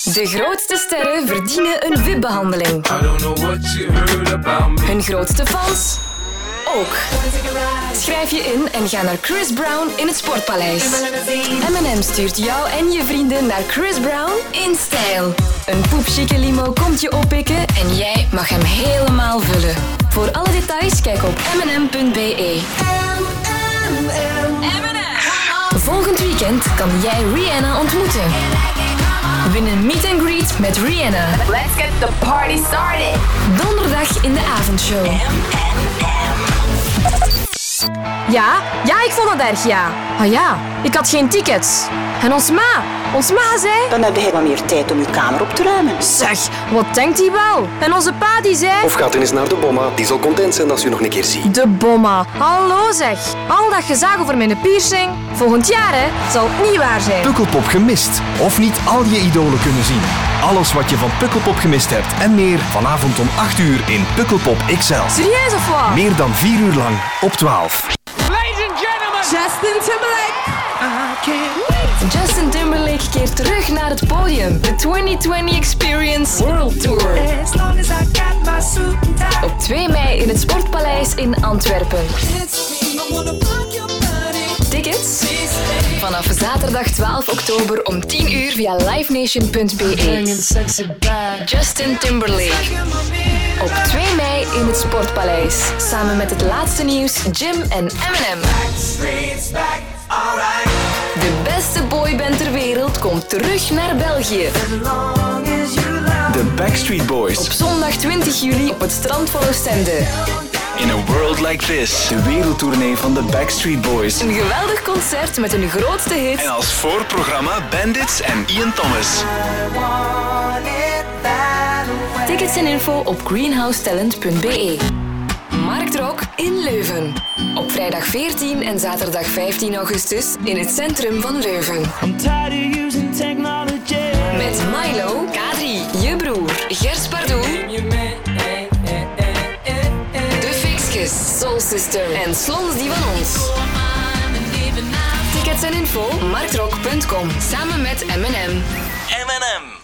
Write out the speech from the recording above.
De grootste sterren verdienen een VIP-behandeling. Hun grootste fans ook. Schrijf je in en ga naar Chris Brown in het Sportpaleis. M&M stuurt jou en je vrienden naar Chris Brown in stijl. Een poepchique limo komt je oppikken en jij mag hem helemaal vullen. Voor alle details kijk op mnm.be. Volgend weekend kan jij Rihanna ontmoeten. Win een meet and greet met Rihanna. Let's get the party started. Donderdag in de avondshow. Ja, ik vond het erg, ja. Ah ja, ik had geen tickets. En ons ma zei... Dan heb je wat meer tijd om je kamer op te ruimen. Zeg, wat denkt hij wel? En onze pa die zei... Of gaat er eens naar de bomma, die zal content zijn als u nog een keer ziet. De bomma. Hallo zeg. Al dat gezag over mijn piercing. Volgend jaar, hè, zal het niet waar zijn. Pukkelpop gemist. Of niet al je idolen kunnen zien. Alles wat je van Pukkelpop gemist hebt en meer vanavond om 8 uur in Pukkelpop XL. Serieus of wat? Meer dan 4 uur lang op 12. Ladies and gentlemen, Justin Timberlake. Justin Timberlake keert terug naar het podium. De 2020 Experience World Tour. Op 2 mei in het Sportpaleis in Antwerpen. Tickets? Vanaf zaterdag 12 oktober om 10 uur via livenation.be. Justin Timberlake. Op 2 mei in het Sportpaleis. Samen met het laatste nieuws, Jim en Eminem. De beste boyband ter wereld komt terug naar België. The Backstreet Boys. Op zondag 20 juli op het strand van Oostende. In a World Like This. De wereldtournee van de Backstreet Boys. Een geweldig concert met hun grootste hits. En als voorprogramma Bandits en Ian Thomas. Tickets en info op greenhousetalent.be. Marktrock in Leuven. Op vrijdag 14 en zaterdag 15 augustus in het centrum van Leuven. Met Milo, K3, Je Broer, Gers Pardoel, De Fixkes, Soul Sister en Slons die van ons. Tickets en info marktrock.com samen met M&M. M&M.